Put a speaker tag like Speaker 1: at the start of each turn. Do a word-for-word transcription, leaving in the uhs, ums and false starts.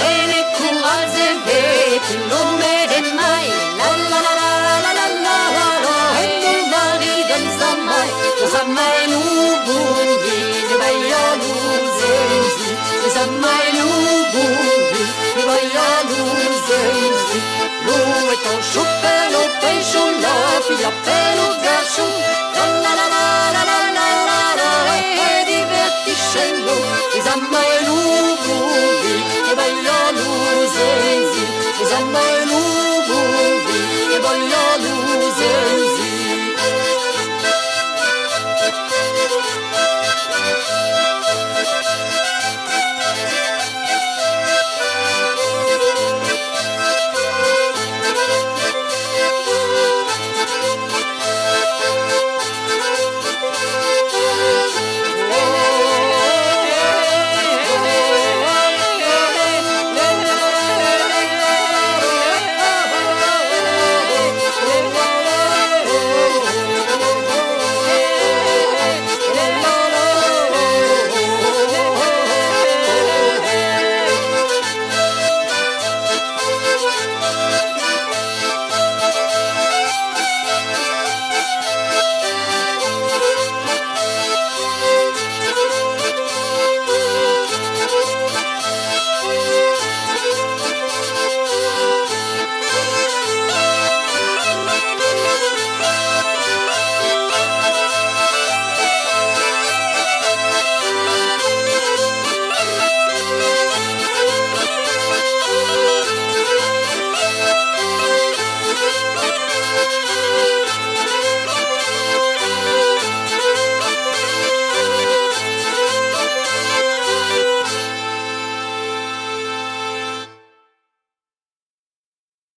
Speaker 1: bene curate vedi nome de mai la la la la la la la la la e non mari del samai samai nu bundi de baia nu zenzi samai nu bundi de baia nu zenzi lo e ton chupelo peixo la fia pelo gacho